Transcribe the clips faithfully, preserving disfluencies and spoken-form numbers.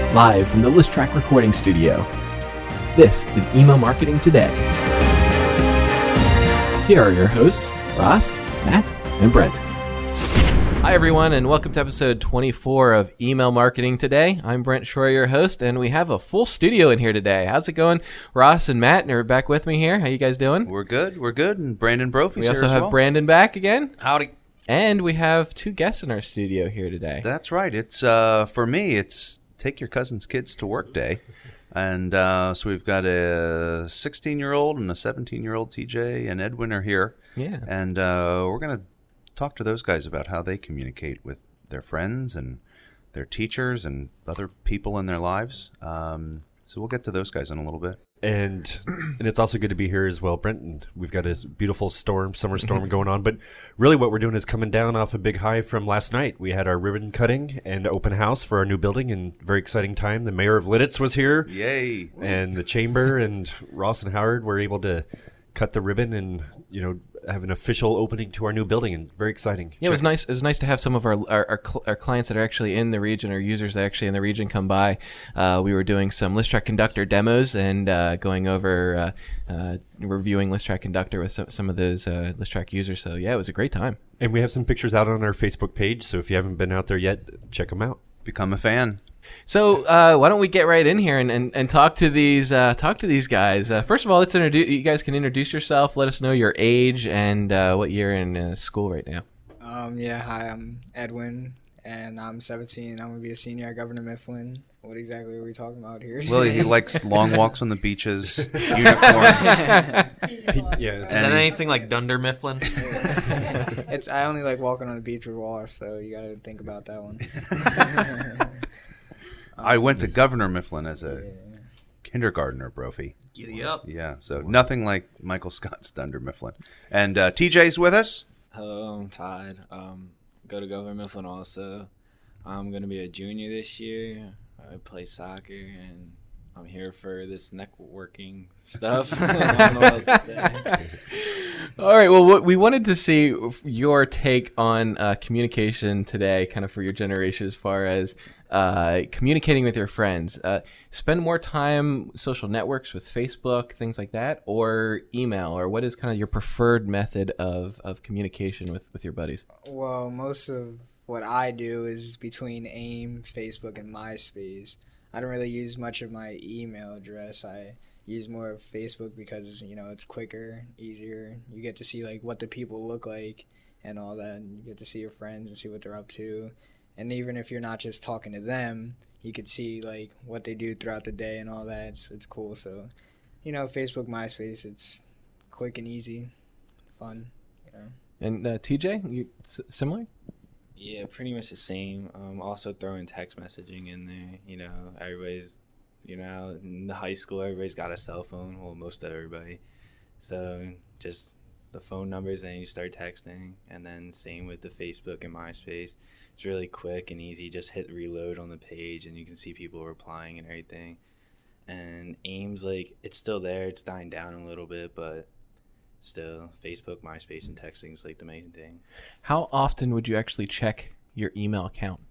live from the ListTrack recording studio. This is Email Marketing Today. Here are your hosts, Ross, Matt, and Brent. Hi, everyone, and welcome to episode twenty-four of Email Marketing Today. I'm Brent Schroyer, your host, and we have a full studio in here today. How's it going? Ross and Matt are back with me here. How you guys doing? We're good. We're good. And Brandon Brophy's here as We also have well. Brandon back again. Howdy. And we have two guests in our studio here today. That's right. It's uh, for me, it's take your cousin's kids to work day. And uh, so we've got a sixteen-year-old and a seventeen-year-old T J and Edwin are here. Yeah. And uh, we're going to talk to those guys about how they communicate with their friends and their teachers and other people in their lives. Um, so we'll get to those guys in a little bit. And and it's also good to be here as well, Brent. And we've got a beautiful storm, summer storm going on. But really what we're doing is coming down off a big high from last night. We had our ribbon cutting and open house for our new building, and very exciting time. The mayor of Lidditz was here. Yay. And the chamber and Ross and Howard were able to cut the ribbon and, you know, have an official opening to our new building, and very exciting. Yeah, it was nice. It was nice to have some of our our, our, cl- our clients that are actually in the region, our users that are actually in the region, come by. Uh, we were doing some ListTrack Conductor demos and uh, going over uh, uh, reviewing ListTrack Conductor with some, some of those uh, ListTrack users. So yeah, it was a great time. And we have some pictures out on our Facebook page, so if you haven't been out there yet, check them out. Become a fan. So uh, why don't we get right in here and, and, and talk to these uh, talk to these guys? Uh, first of all, let's introduce. You guys can introduce yourself. Let us know your age and uh, what year in uh, school right now. Um, yeah, hi, I'm Edwin, and I'm seventeen. I'm gonna be a senior at Governor Mifflin. What exactly are we talking about here? Well, he likes long walks on the beaches, unicorns. Yeah. Is that anything like Dunder Mifflin? It's I only like walking on the beach with Ross, so you gotta think about that one. I went to Governor Mifflin as a kindergartner, Brophy. Giddy up. Yeah, so nothing like Michael Scott's Dunder Mifflin. And uh, T J's with us. Hello, I'm Todd. Um, go to Governor Mifflin also. I'm going to be a junior this year. I play soccer, and I'm here for this networking stuff. I don't know what else to say. All right. Well, what we wanted to see your take on uh, communication today, kind of for your generation, as far as uh, communicating with your friends. Uh, spend more time social networks with Facebook, things like that, or email, or what is kind of your preferred method of, of communication with, with your buddies? Well, most of what I do is between AIM, Facebook, and MySpace. I don't really use much of my email address. I use more of Facebook because, you know, it's quicker, easier. You get to see, like, what the people look like and all that. And you get to see your friends and see what they're up to. And even if you're not just talking to them, you could see, like, what they do throughout the day and all that. It's, it's cool. So, you know, Facebook, MySpace, it's quick and easy, fun, you know. And uh, T J, you s- similar? Yeah, pretty much the same. Um, also throwing text messaging in there. You know, everybody's, you know, in the high school, everybody's got a cell phone. Well, most of everybody. So just the phone numbers, and you start texting. And then same with the Facebook and MySpace. It's really quick and easy. Just hit reload on the page, and you can see people replying and everything. And AIM's like, it's still there. It's dying down a little bit, but still, Facebook, MySpace, and texting is like the main thing. How often would you actually check your email account?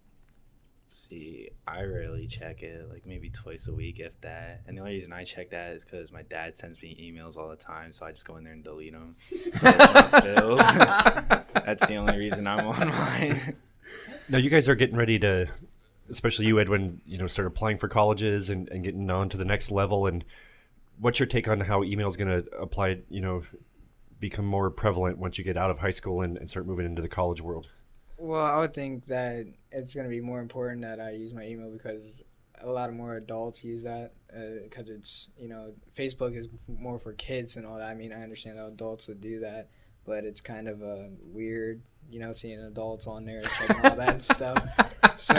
See, I rarely check it, like maybe twice a week, if that. And the only reason I check that is because my dad sends me emails all the time, so I just go in there and delete them. So it's not filled. That's the only reason I'm on mine. Now, you guys are getting ready to, especially you, Edwin, you know, start applying for colleges and, and getting on to the next level. And what's your take on how email is going to apply, you know, become more prevalent once you get out of high school and, and start moving into the college world? Well, I would think that it's going to be more important that I use my email because a lot of more adults use that because uh, it's, you know, Facebook is more for kids and all that. I mean, I understand how adults would do that, but it's kind of uh, weird, you know, seeing adults on there checking all that stuff. So,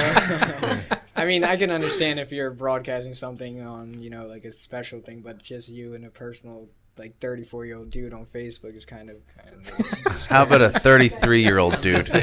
I mean, I can understand if you're broadcasting something on, you know, like a special thing, but just you and a personal, like, thirty-four-year-old dude on Facebook is kind of... kind of How about a thirty-three-year-old dude? So,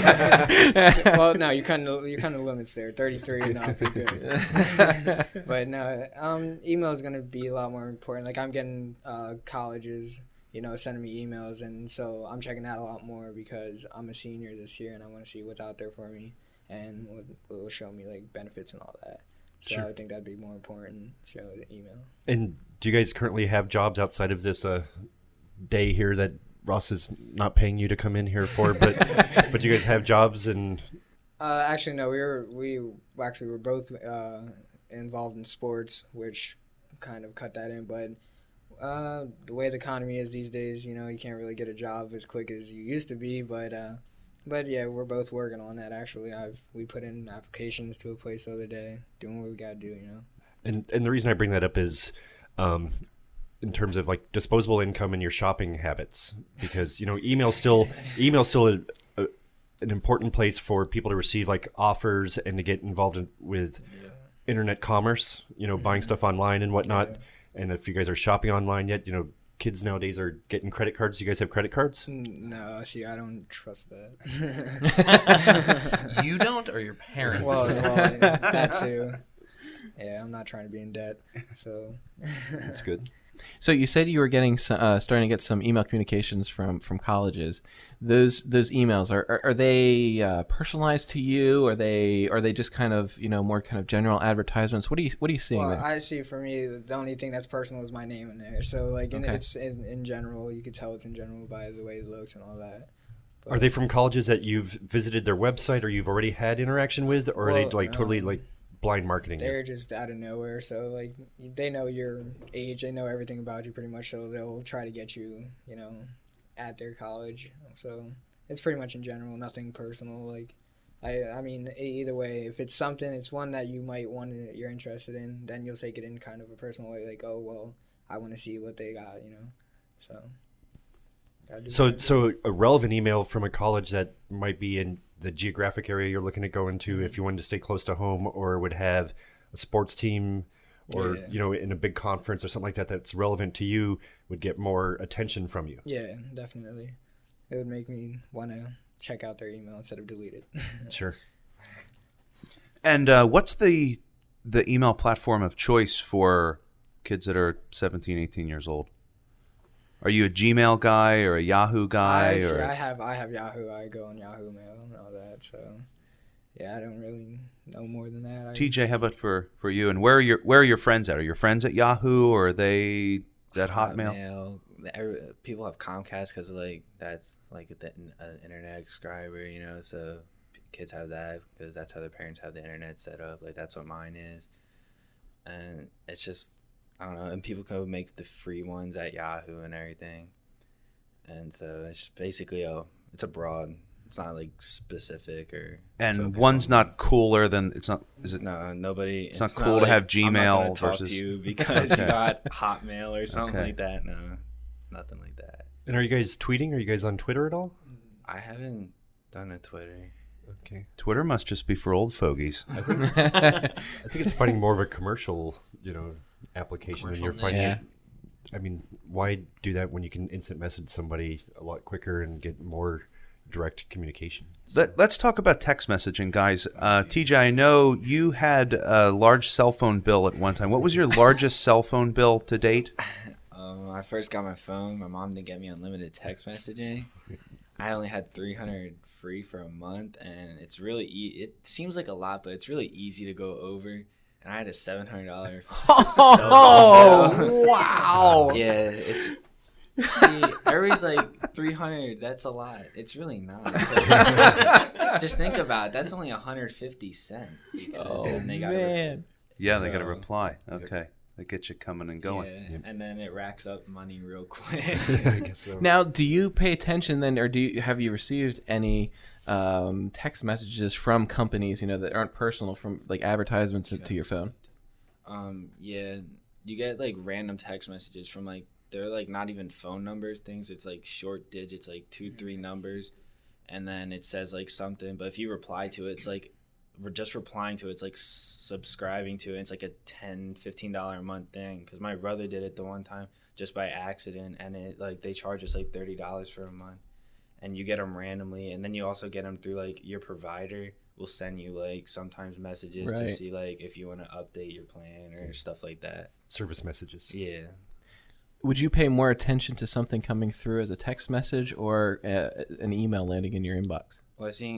well, no, you kind of you kind of limits there. thirty-three, not pretty good. But no, um, email is gonna be a lot more important. Like I'm getting uh, colleges, you know, sending me emails, and so I'm checking that a lot more because I'm a senior this year, and I want to see what's out there for me and what will show me like benefits and all that. So Sure. I would think that'd be more important. Show the email. And do you guys currently have jobs outside of this uh, day here that Ross is not paying you to come in here for? But but do you guys have jobs and Uh, actually, no. We were we actually were both uh, involved in sports, which kind of cut that in. But uh, the way the economy is these days, you know, you can't really get a job as quick as you used to be. But uh, but yeah, we're both working on that. Actually, I've we put in applications to a place the other day, doing what we gotta do. You know. and and the reason I bring that up is, um, in terms of like disposable income and your shopping habits, because you know email still email still a, a, an important place for people to receive like offers and to get involved in, with Yeah. internet commerce. You know, buying stuff online and whatnot. Yeah. And if you guys are shopping online yet, you know, kids nowadays are getting credit cards. Do you guys have credit cards? No, see, I don't trust that. You don't, or your parents? well, well, yeah, that too. Yeah, I'm not trying to be in debt, so. That's good. So you said you were getting some, uh, starting to get some email communications from, from colleges. Those those emails are are, are they uh, personalized to you? Are they are they just kind of you know more kind of general advertisements? What are you what are you seeing Well, there? I see. For me, the only thing that's personal is my name in there. So, like, in, Okay. it's in, in general. You could tell it's in general by the way it looks and all that. But, Are they from colleges that you've visited their website or you've already had interaction with, or are they Well, like totally um, like blind marketing? you? They're just out of nowhere. So, like, they know your age. They know everything about you pretty much. So they'll try to get you, you know, at their college. So it's pretty much in general, nothing personal. Like, I, I mean, e- either way, if it's something, it's one that you might want to, you're interested in, then you'll take it in kind of a personal way. Like, oh well, I want to see what they got, you know. So. gotta do So, what I do. so a relevant email from a college that might be in the geographic area you're looking to go into, Mm-hmm. if you wanted to stay close to home, or would have a sports team, or Yeah. you know, in a big conference or something like that that's relevant to you, would get more attention from you. Yeah, definitely. It would make me want to check out their email instead of delete it. Sure. And uh, what's the the email platform of choice for kids that are seventeen, eighteen years old? Are you a Gmail guy or a Yahoo guy? I, see, or I have I have Yahoo. I go on Yahoo Mail and all that. So, yeah, I don't really know more than that. I, T J, how about for, for you? And where are your where are your friends at? Are your friends at Yahoo, or are they at Hotmail? Hotmail. Every, people have Comcast because like that's like the uh, internet subscriber, you know. So p- kids have that because that's how their parents have the internet set up. Like that's what mine is, and it's just I don't know. And people can make the free ones at Yahoo and everything, and so it's basically a it's a broad. It's not like specific or. And focused one's on- not cooler than it's not. Is it? No, nobody. It's not cool to have I'm not Gmail gonna talk versus- to you because Okay. you got Hotmail or something Okay. like that. No, nothing like that. And are you guys tweeting? Are you guys on Twitter at all? I haven't done a Twitter. Okay. Twitter must just be for old fogies. I think, I think it's finding more of a commercial, you know, application, and Commercial you're finding. niche. I mean, why do that when you can instant message somebody a lot quicker and get more direct communication? Let, let's talk about text messaging, guys. Uh, T J, I know you had a large cell phone bill at one time. What was your largest cell phone bill to date? Um, when I first got my phone, my mom didn't get me unlimited text messaging. I only had three hundred free for a month, and it's really e- it seems like a lot, but it's really easy to go over. And I had a seven hundred dollars. Oh, wow. Yeah, it's. See, everybody's like three hundred. That's a lot. It's really not. Just think about it. That's only one hundred fifty cents because Oh, then they got man. Yeah, they got a So- reply. Okay. They get you coming and going. Yeah, and then it racks up money real quick. I guess so. Now, do you pay attention then, or do you have you received any um, text messages from companies, you know, that aren't personal, from like advertisements to your phone? Um, yeah, you get like random text messages from like they're like not even phone numbers things. It's like short digits, like two, three numbers, and then it says like something. But if you reply to it, it's like we're just replying to it. It's like subscribing to it. It's like a ten, fifteen dollar a month thing. Because my brother did it the one time just by accident, and it like they charge us like thirty dollars for a month, and you get them randomly, and then you also get them through like your provider will send you like sometimes messages to Right. see like if you want to update your plan or stuff like that. Service messages. Yeah. Would you pay more attention to something coming through as a text message or uh, an email landing in your inbox? Well, I think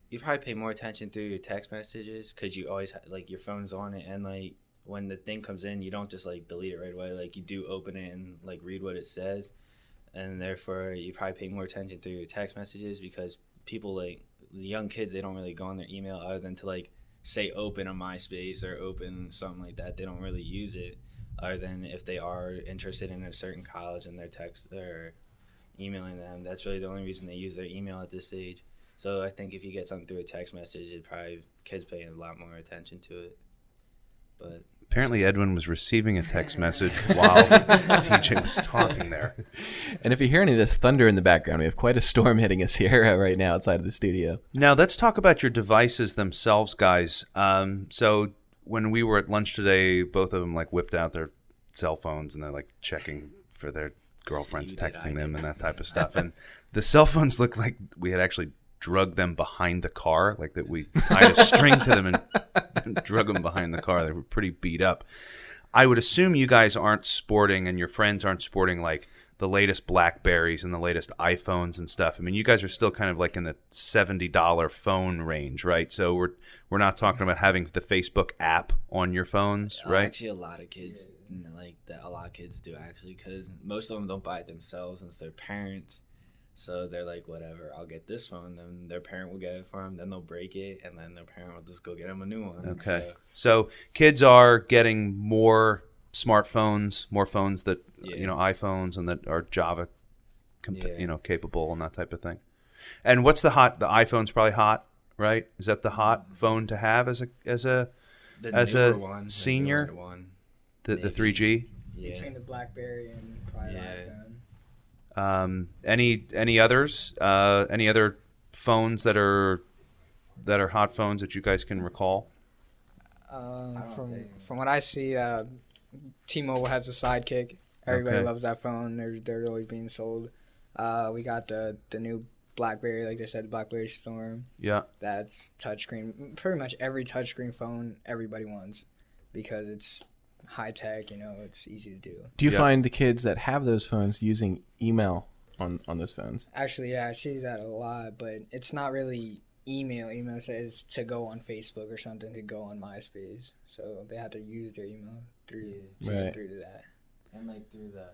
you probably pay more attention through your text messages because you always ha- like your phone's on it, and like when the thing comes in, you don't just like delete it right away. Like you do open it and like read what it says, and therefore you probably pay more attention through your text messages because people like the young kids, they don't really go on their email other than to like say open a MySpace or open something like that. They don't really use it other than if they are interested in a certain college and they're text or emailing them. That's really the only reason they use their email at this age. So I think if you get something through a text message, it probably kids pay a lot more attention to it. But Apparently, Edwin was receiving a text message while T J was talking there. And if you hear any of this thunder in the background, we have quite a storm hitting us here right now outside of the studio. Now, let's talk about your devices themselves, guys. Um, so when we were at lunch today, both of them like whipped out their cell phones and they're like checking for their girlfriends, So you did, texting I them did. and that type of stuff. And the cell phones looked like we had actually drug them behind the car, like that we tied a string to them and, and drug them behind the car. They were pretty beat up. I would assume you guys aren't sporting and your friends aren't sporting like the latest Blackberries and the latest iPhones and stuff. I mean, you guys are still kind of like in the seventy dollars phone range, right? So we're we're not talking about having the Facebook app on your phones, Uh, right? Actually, a lot of kids like that. A lot of kids do actually, because most of them don't buy it themselves, and it's their parents. So they're like, whatever, I'll get this phone. Then their parent will get it for them. Then they'll break it, and then their parent will just go get them a new one. Okay. So, So kids are getting more smartphones, more phones that, Yeah. you know, iPhones and that are Java, comp- Yeah. you know, capable and that type of thing. And what's the hot? The iPhone's probably hot, right? Is that the hot phone to have as a as a the As newer a one, the senior? newer one, the, the Maybe. three G? yeah. Between the BlackBerry and probably Yeah. the iPhone. Um, any any others? Uh, any other phones that are that are hot phones that you guys can recall? Um, don't from think- from what I see, uh, T-Mobile has a Sidekick. Everybody Okay. loves that phone. They're they're always being sold. Uh, we got the the new BlackBerry, like they said, BlackBerry Storm. Yeah. That's touchscreen. Pretty much every touchscreen phone everybody wants because it's high tech. You know, it's easy to do. Do you Yeah. find the kids that have those phones using email on, on those phones? Actually, yeah, I see that a lot, but it's not really email. Email says to go on Facebook or something, to go on MySpace. So they have to use their email through to Right. get through to that. And like through the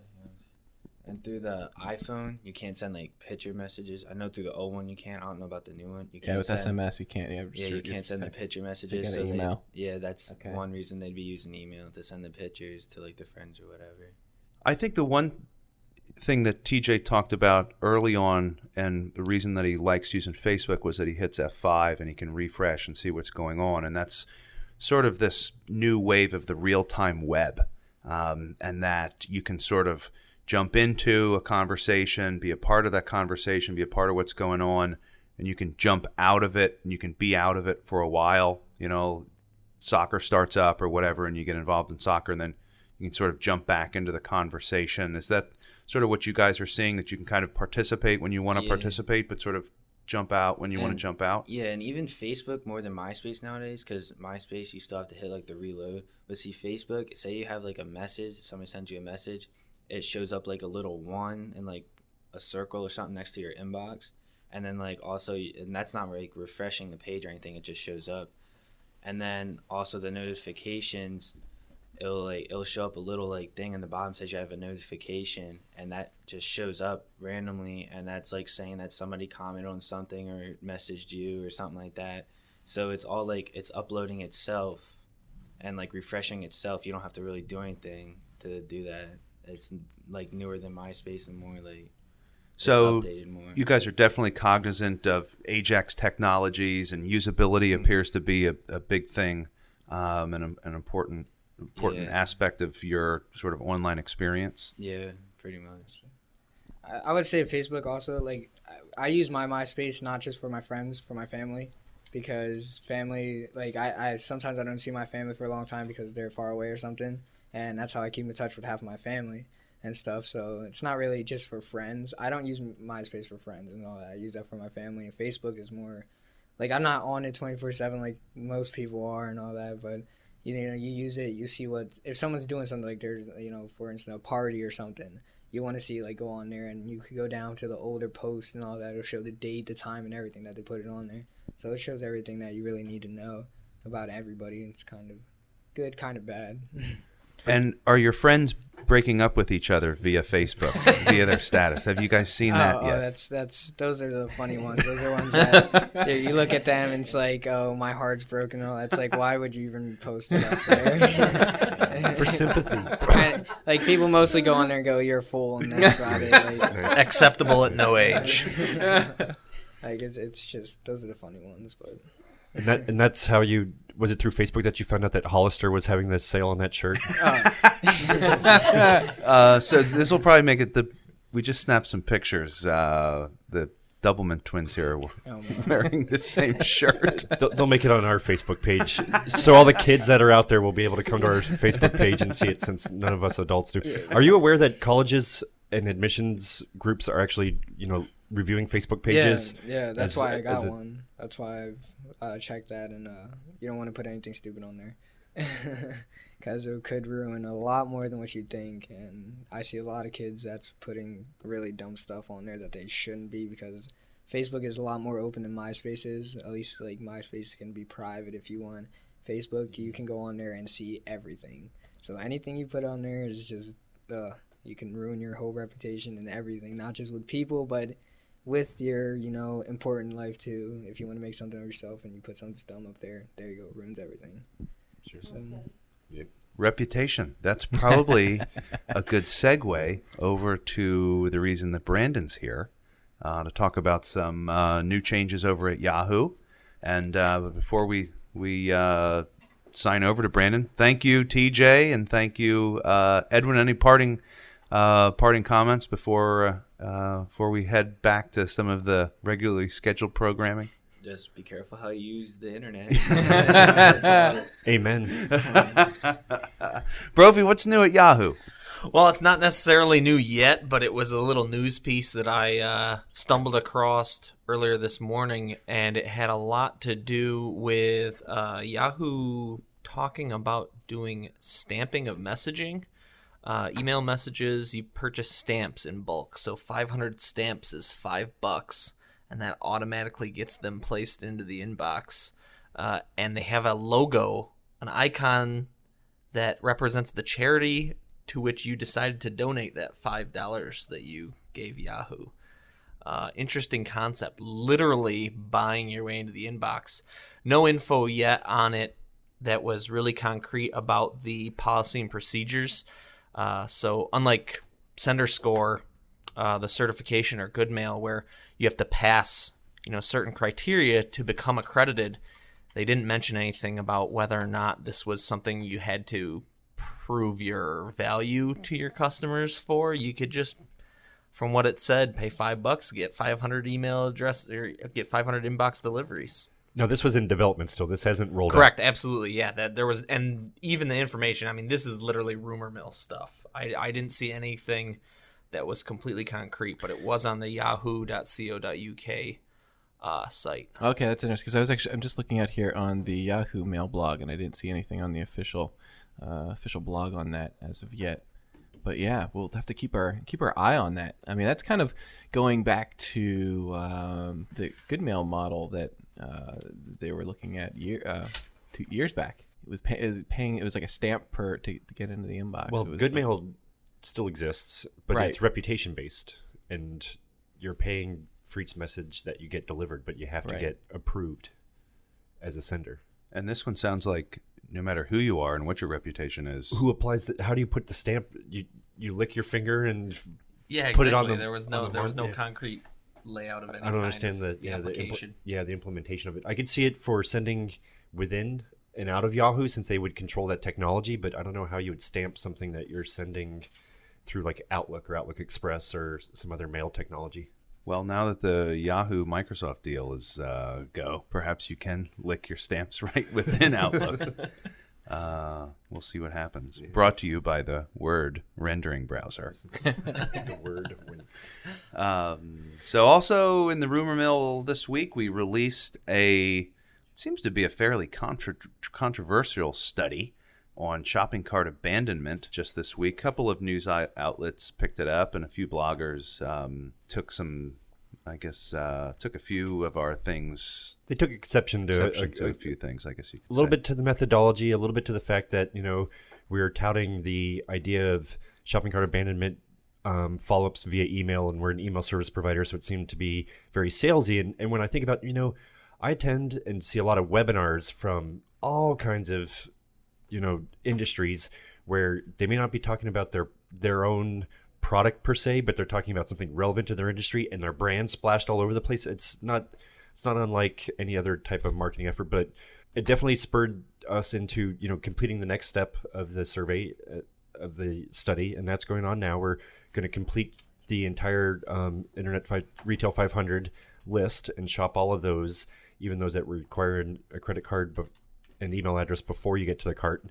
and through the iPhone, you can't send like picture messages. I know through the old one you can. I don't know about the new one. You can't Yeah, with send, S M S you can't. Yeah, Yeah, you can't send the picture messages. gotta So they- email. yeah, that's Okay. one reason they'd be using email to send the pictures to like their friends or whatever. I think the one thing that T J talked about early on, and the reason that he likes using Facebook, was that he hits F five and he can refresh and see what's going on. And that's sort of this new wave of the real-time web, um, and that you can sort of jump into a conversation, be a part of that conversation, be a part of what's going on, and you can jump out of it, and you can be out of it for a while. You know, soccer starts up or whatever, and you get involved in soccer, and then you can sort of jump back into the conversation. Is that sort of what you guys are seeing, that you can kind of participate when you want to Yeah. participate, but sort of jump out when you want to And- jump out? Yeah, and even Facebook more than MySpace nowadays, because MySpace you still have to hit like the reload. But see, Facebook, say you have like a message, somebody sends you a message, it shows up like a little one and like a circle or something next to your inbox, and then like also, and that's not like refreshing the page or anything, it just shows up. And then also the notifications, it'll like it'll show up a little like thing in the bottom, says you have a notification, and that just shows up randomly, and that's like saying that somebody commented on something or messaged you or something like that. So it's all like it's uploading itself and like refreshing itself. You don't have to really do anything to do that. It's like newer than MySpace and more like it's So updated more. you guys are definitely cognizant of Ajax technologies, and usability Mm-hmm. appears to be a, a big thing, um, and a, an important important Yeah. aspect of your sort of online experience. Yeah, pretty much. I, I would say Facebook also. Like, I, I use my MySpace not just for my friends, for my family, because family. Like, I, I sometimes I don't see my family for a long time because they're far away or something, and that's how I keep in touch with half of my family and stuff. So it's not really just for friends. I don't use MySpace for friends and all that. I use that for my family. And Facebook is more, like, I'm not on it twenty-four seven like most people are and all that, but you know, you use it, you see what, if someone's doing something, like there's, you know, for instance, a party or something, you want to see, like, go on there and you could go down to the older posts and all that. It'll show the date, the time, and everything that they put it on there. So it shows everything that you really need to know about everybody. It's kind of good, kind of bad. And are your friends breaking up with each other via Facebook, via their status? Have you guys seen that oh, yet? Oh, that's that's those are the funny ones. Those are ones that yeah, you look at them and it's like, oh, my heart's broken. Oh, it's like, why would you even post it up there? For sympathy. And, like, people mostly go on there and go, "You're a fool," and that's about it. Like, Acceptable at no age. like it's it's just those are the funny ones, but. And that and that's how you was it through Facebook that you found out that Hollister was having the sale on that shirt? uh, so this will probably make it the. We just snapped some pictures. Uh, the Doublemint twins here were Oh, wearing the same shirt. They'll, they'll make it on our Facebook page, so all the kids that are out there will be able to come to our Facebook page and see it. Since none of us adults do. Are you aware that colleges and admissions groups are actually, you know, reviewing Facebook pages? Yeah, yeah, that's as- why I as got a- one. That's why I've uh, checked that, and uh, you don't want to put anything stupid on there, because it could ruin a lot more than what you think. And I see a lot of kids that's putting really dumb stuff on there that they shouldn't be, because Facebook is a lot more open than MySpace is. At least, like, MySpace can be private if you want. Facebook, you can go on there and see everything. So anything you put on there is just, uh, you can ruin your whole reputation and everything, not just with people, but with your, you know, important life too. If you want to make something of yourself and you put something dumb up there, there you go, ruins everything. Sure. So, Reputation. That's probably a good segue over to the reason that Brandon's here, uh, to talk about some uh, new changes over at Yahoo. And uh, before we we uh, sign over to Brandon, thank you, T J, and thank you, uh, Edwin. Any parting uh, parting comments before uh, uh, before we head back to some of the regularly scheduled programming? Just be careful how you use the internet. Amen. Brophy, what's new at Yahoo? Well, it's not necessarily new yet, but it was a little news piece that I uh, stumbled across earlier this morning, and it had a lot to do with uh, Yahoo talking about doing stamping of messaging. Uh, email messages, you purchase stamps in bulk, so five hundred stamps is five bucks, and that automatically gets them placed into the inbox. Uh, and they have a logo, an icon that represents the charity to which you decided to donate that five dollars that you gave Yahoo. Uh, interesting concept, literally buying your way into the inbox. No info yet on it that was really concrete about the policy and procedures. Uh, so unlike SenderScore, uh, the certification or Good Mail, where you have to pass, you know, certain criteria to become accredited, they didn't mention anything about whether or not this was something you had to prove your value to your customers for. You could just, from what it said, pay five bucks, get five hundred email address, or get five hundred inbox deliveries. No, this was in development still. This hasn't rolled out. Correct, absolutely, yeah. That there was, and even the information. I mean, this is literally rumor mill stuff. I I didn't see anything that was completely concrete, but it was on the yahoo dot co dot uk uh, site. Okay, that's interesting, because I was actually I'm just looking out here on the Yahoo Mail blog, and I didn't see anything on the official uh, official blog on that as of yet. But yeah, we'll have to keep our keep our eye on that. I mean, that's kind of going back to um, the Good Mail model that uh, they were looking at year uh, two years back. It was, pay, it was paying. It was like a stamp per to, to get into the inbox. Well, it was Good like, Mail still exists, but Right. it's reputation based, and you're paying for each message that you get delivered, but you have to Right. get approved as a sender. And this one sounds like no matter who you are and what your reputation is, Who applies the? How do you put the stamp? You you lick your finger and Yeah, Put exactly. it on the- there was on no the there was mark, no yeah. concrete layout of any I don't kind understand of the yeah the impl- application. yeah the implementation of it. I could see it for sending within and out of Yahoo, since they would control that technology, but I don't know how you would stamp something that you're sending through like Outlook or Outlook Express or some other mail technology. well, now that the Yahoo Microsoft deal is uh, go, perhaps you can lick your stamps right within Outlook. uh, we'll see what happens. Brought to you by the Word rendering browser. The word when Um, so also in the rumor mill this week, we released a, seems to be a fairly contra- controversial study on shopping cart abandonment just this week. A couple of news outlets picked it up, and a few bloggers um, took some, I guess, uh, took a few of our things. They took exception to, exception a, to a, a few things, I guess you could a little say. bit to the methodology, a little bit to the fact that, you know, we're touting the idea of shopping cart abandonment um, follow-ups via email, and we're an email service provider, so it seemed to be very salesy. And, and when I think about, you know, I attend and see a lot of webinars from all kinds of, you know, industries where they may not be talking about their their own product per se, but they're talking about something relevant to their industry, and their brand splashed all over the place. It's not it's not unlike any other type of marketing effort, but it definitely spurred us into, you know, completing the next step of the survey, uh, of the study, and that's going on now. We're going to complete the entire um, Internet fi- Retail five hundred list and shop all of those, even those that require an, a credit card be- and email address before you get to the cart.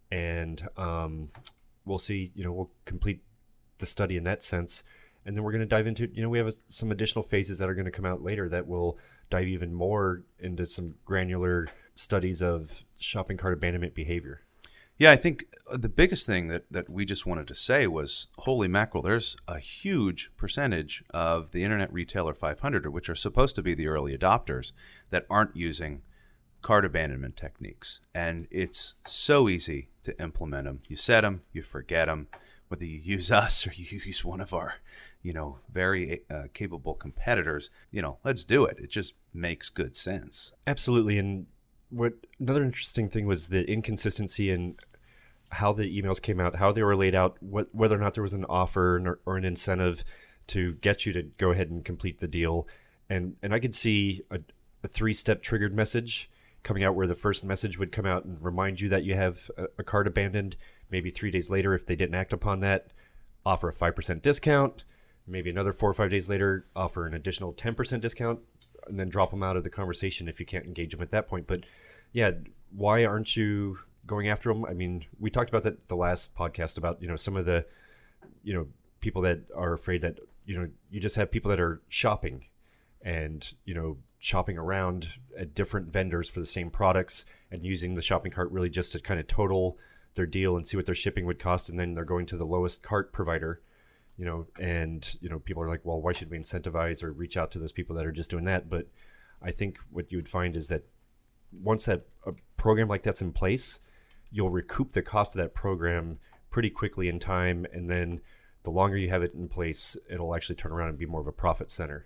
And um, we'll see, you know, we'll complete the study in that sense. And then we're going to dive into, you know, we have a, some additional phases that are going to come out later that will dive even more into some granular studies of shopping cart abandonment behavior. Yeah, I think the biggest thing that, that we just wanted to say was, holy mackerel, there's a huge percentage of the Internet Retailer five hundred, which are supposed to be the early adopters, that aren't using cart abandonment techniques. And it's so easy to implement them. You set them, you forget them. Whether you use us or you use one of our, you know, very uh, capable competitors, you know, let's do it. It just makes good sense. Absolutely. And what another interesting thing was the inconsistency in how the emails came out, how they were laid out, what, whether or not there was an offer or, or an incentive to get you to go ahead and complete the deal. And and I could see a, a three-step triggered message coming out where the first message would come out and remind you that you have a, a cart abandoned. Maybe three days later, if they didn't act upon that, offer a five percent discount. Maybe another four or five days later, offer an additional ten percent discount, and then drop them out of the conversation if you can't engage them at that point. But yeah, why aren't you going after them? I mean, we talked about that the last podcast about, you know, some of the, you know, people that are afraid that, you know, you just have people that are shopping and, you know, shopping around at different vendors for the same products and using the shopping cart really just to kind of total their deal and see what their shipping would cost. And then they're going to the lowest cart provider, you know, and, you know, people are like, well, why should we incentivize or reach out to those people that are just doing that? But I think what you would find is that once that a program like that's in place, you'll recoup the cost of that program pretty quickly in time. And then the longer you have it in place, it'll actually turn around and be more of a profit center.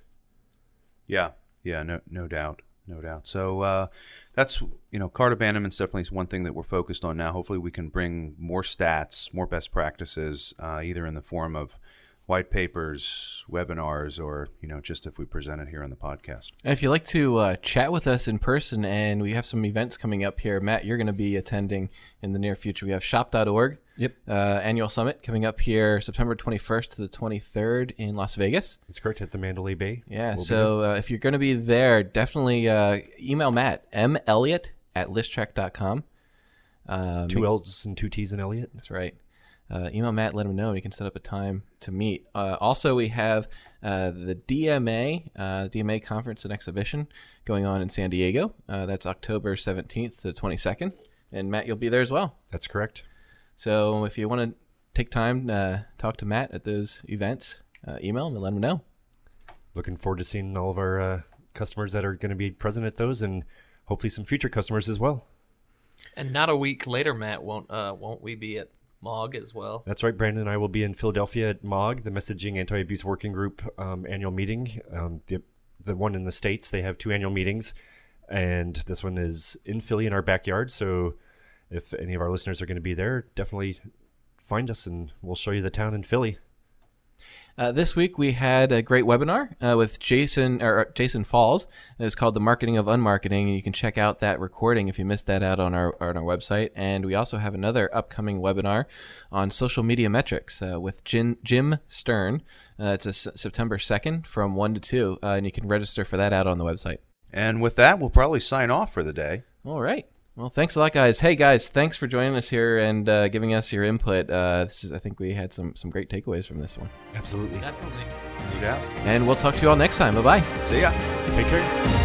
Yeah. Yeah, no no doubt. No doubt. So uh, that's, you know, cart abandonment is definitely one thing that we're focused on now. Hopefully we can bring more stats, more best practices, uh, either in the form of white papers, webinars, or, you know, just if we present it here on the podcast. And if you'd like to uh, chat with us in person, and we have some events coming up here, Matt, you're going to be attending in the near future. We have shop dot org. Yep. Uh, annual summit coming up here September twenty-first to the twenty-third in Las Vegas. It's correct, at the Mandalay Bay. Yeah, We'll so uh, if you're going to be there, definitely uh, email Matt, m elliott at listtrack dot com. Uh, Two make- L's and two T's in Elliott. That's right. Uh, email Matt, let him know, and he can set up a time to meet. Uh, also, we have uh, the D M A, uh, D M A Conference and Exhibition going on in San Diego. Uh, that's October seventeenth to twenty-second. And Matt, you'll be there as well. That's correct. So if you want to take time to uh, talk to Matt at those events, uh, email him and let him know. Looking forward to seeing all of our uh, customers that are going to be present at those, and hopefully some future customers as well. And not a week later, Matt, won't uh, won't we be at M O G as well? That's right. Brandon and I will be in Philadelphia at M O G, the Messaging Anti-Abuse Working Group um, annual meeting. Um, the, the one in the States, they have two annual meetings, and this one is in Philly in our backyard. So if any of our listeners are going to be there, definitely find us and we'll show you the town in Philly. Uh, this week we had a great webinar uh, with Jason or Jason Falls. It was called "The Marketing of Unmarketing," and you can check out that recording if you missed that out on our on our website. And we also have another upcoming webinar on social media metrics uh, with Jim, Jim Stern. Uh, it's a S- September second from one to two, uh, and you can register for that out on the website. And with that, we'll probably sign off for the day. All right. Well, thanks a lot, guys. Hey, guys, thanks for joining us here and uh, giving us your input. Uh, this is, I think we had some some great takeaways from this one. Absolutely. Definitely. No doubt. And we'll talk to you all next time. Bye-bye. See ya. Take care.